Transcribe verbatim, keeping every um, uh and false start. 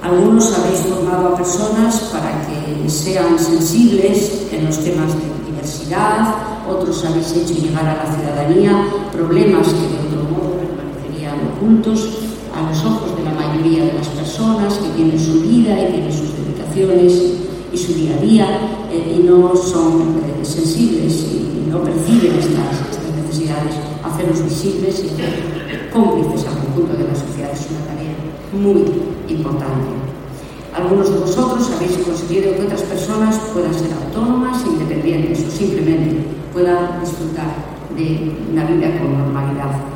Algunos habéis formado a personas para que sean sensibles en los temas de diversidad, otros habéis hecho llegar a la ciudadanía problemas que de otro modo permanecerían ocultos a los ojos de la mayoría de las personas que tienen su vida y tienen sus dedicaciones y su día a día eh, y no son eh, sensibles y no perciben estas, estas necesidades. Hacerlos visibles y hacer cómplices al conjunto de la sociedad es una tarea muy importante. Algunos de vosotros habéis conseguido que otras personas puedan ser autónomas, independientes o simplemente puedan disfrutar de una vida con normalidad.